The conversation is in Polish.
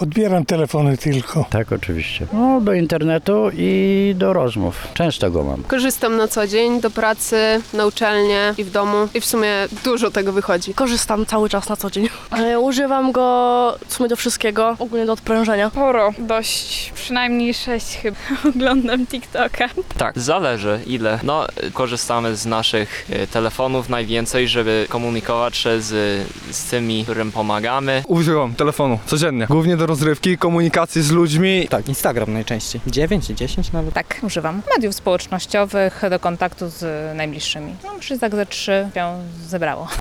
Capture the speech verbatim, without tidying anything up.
Odbieram telefony tylko. Tak, oczywiście. No, do internetu i do rozmów. Często go mam. Korzystam na co dzień do pracy, na uczelnię i w domu i w sumie dużo tego wychodzi. Korzystam cały czas na co dzień. E, Używam go w sumie do wszystkiego, ogólnie do odprężenia. Sporo, dość, przynajmniej sześć chyba. Oglądam TikToka. Tak, zależy ile. No, korzystamy z naszych e, telefonów najwięcej, żeby komunikować się z, z tymi, którym pomagamy. Używam telefonu codziennie, głównie do rozrywki, komunikacji z ludźmi. Tak, Instagram najczęściej. dziewięć, dziesięć nawet. Tak, używam mediów społecznościowych do kontaktu z najbliższymi. No, czy tak ze trzy się zebrało.